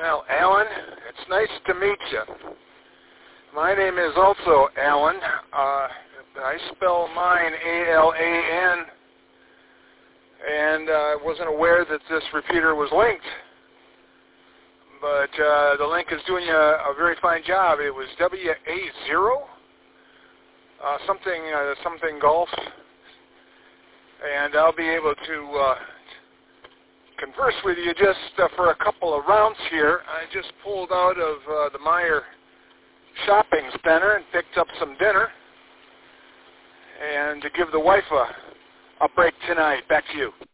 Well, Alan, it's nice to meet you. My name is also Alan. I spell mine A-L-A-N, and I wasn't aware that this repeater was linked. But the link is doing you a very fine job. It was WA0, something golf, and I'll be able to converse with you just for a couple of rounds here. I just pulled out of the Meijer shopping center and picked up some dinner, and to give the wife a break tonight. Back to you.